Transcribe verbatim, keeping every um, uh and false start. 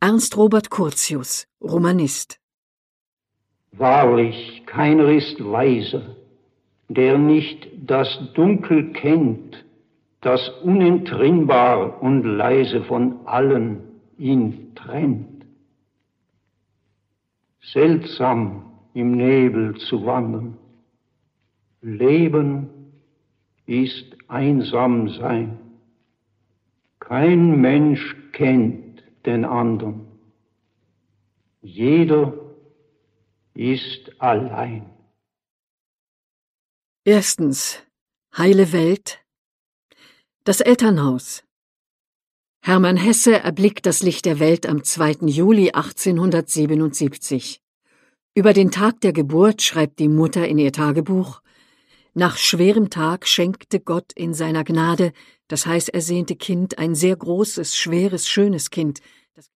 Ernst Robert Curtius, Romanist. Wahrlich, keiner ist weiser, der nicht das Dunkel kennt, das unentrinnbar und leise von allen ihn trennt. Seltsam im Nebel zu wandern, Leben ist einsam sein. Kein Mensch kennt den andern, jeder ist allein. Erstens. Heile Welt. Das Elternhaus. Hermann Hesse erblickt das Licht der Welt am zweiten Juli achtzehnhundertsiebenundsiebzig. Über den Tag der Geburt schreibt die Mutter in ihr Tagebuch: Nach schwerem Tag schenkte Gott in seiner Gnade das heiß ersehnte Kind ein sehr großes, schweres, schönes Kind,